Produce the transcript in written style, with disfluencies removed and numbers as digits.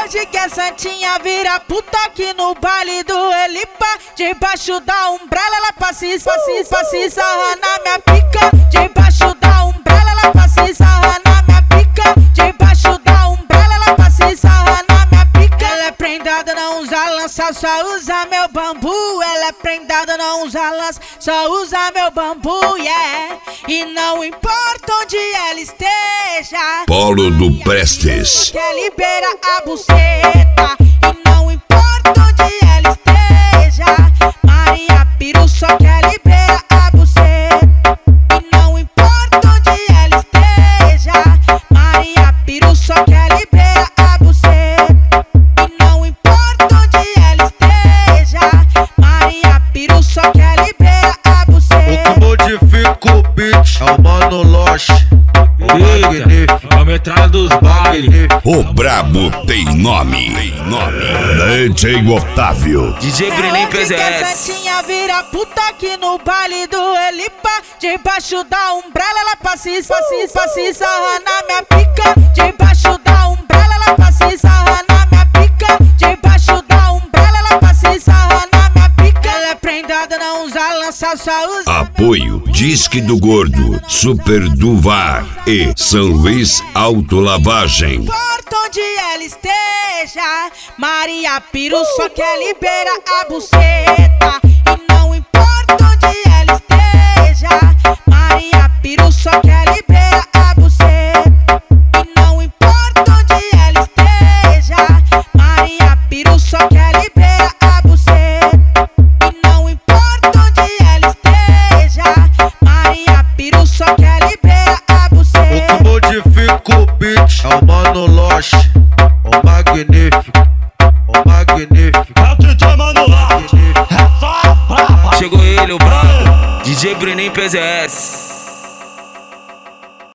hoje que a Santinha vira puta aqui no baile do Elipa. Debaixo da umbrella ela passa e sarra na minha pica. Debaixo da umbrella ela passa e sarra na minha pica. Debaixo da umbrella ela passa e sarra na minha pica. Ela é prendada, não usa lança, só usa meu bambu. Ela é prendada, não usa lança, só usa meu bambu, yeah. E não importa onde ela esteja, Paulo do Prestes quer libera a buceta. E não importa onde ela esteja, Maria Piru só quer libera a buceta. E não importa onde ela esteja, Maria Piru só quer libera a buceta. E não importa onde ela esteja, Maria Piru só quer libera a buceta. O que modifica o beat é o Mano Loche, o magnífico, é a metralha dos bailes. O brabo tem nome. DJ Otávio. DJ Brenem hoje que a PZS. Santinha vira puta aqui no baile do Elipa. Debaixo da umbrella ela passa e sarra na minha pica. Debaixo da umbrella ela passa e sarra na minha pica. Debaixo da umbrella ela passa e sarra na minha pica. Ela é prendada, não usa lança, só usa Apoio Disque do Gordo, Super Duvar e São Luís Autolavagem. Não importa onde ela esteja, Maria Piru só quer libera a buceta. E não importa onde ela esteja, Maria Piru só quer libera a buceta. E não importa onde ela esteja, Maria Piru só quer libera a buceta. E não importa onde ela esteja, Maria Piru só quer libera a buceta. o que modifica o beat é o Mano Loche, o magnífico, o magnífico. É o DJ Mano Loche. Chegou ele, o brabo. DJ Brenem PZS.